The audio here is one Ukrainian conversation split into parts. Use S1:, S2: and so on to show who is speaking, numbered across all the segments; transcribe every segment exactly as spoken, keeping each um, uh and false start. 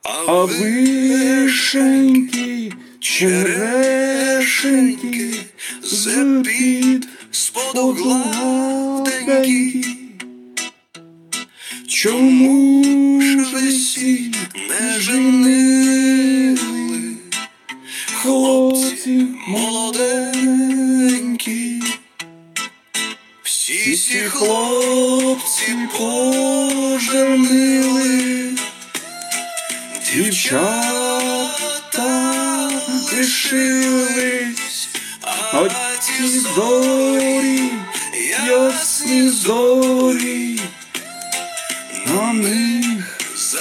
S1: А вишеньки, черешеньки, з-під споду гладенькі. Чому ж весі не женили хлопці молоденькі? Всі ці хлопці поженили, дівчата лишились, а ті зорі, ясні зорі, на них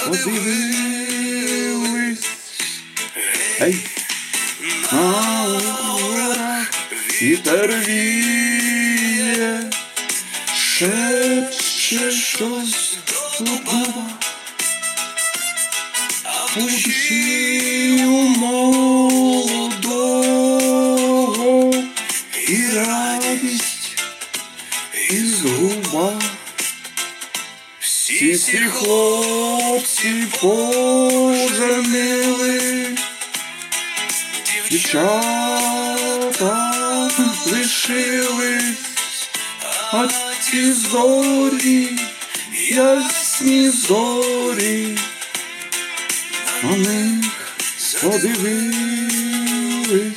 S1: задивились. Ей, на горах вітер віє, шепче щось до дуба, а в душі у молодого і радість, і згуба. Всі ці хлопці поженили, дівчата лишились, а ті зорі, ясні зорі, на них подивились.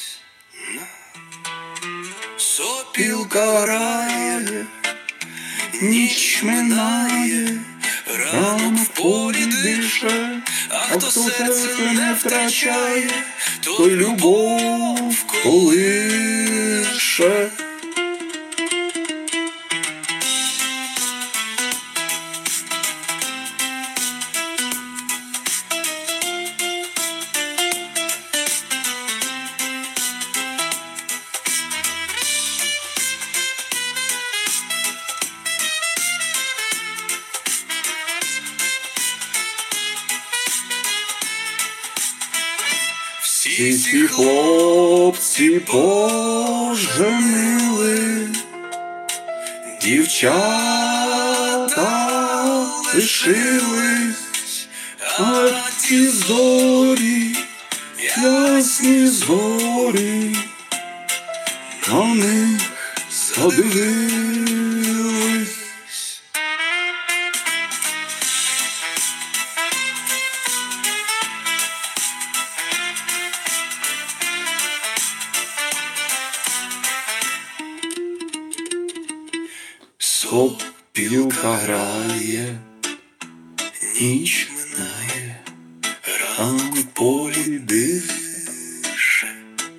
S1: Сопілка грає, ніч минає, рано в полі дише, а хто серце не втрачає, той любов колише. Всі ці хлопці поженили, дівчата лишились, а ті зорі, ясні зорі, на них задивились. Сопілка грає, ніч минає, рано в полі дише,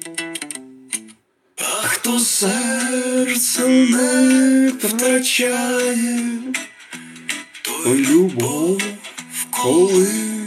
S1: а хто серце не втрачає, той любов колише.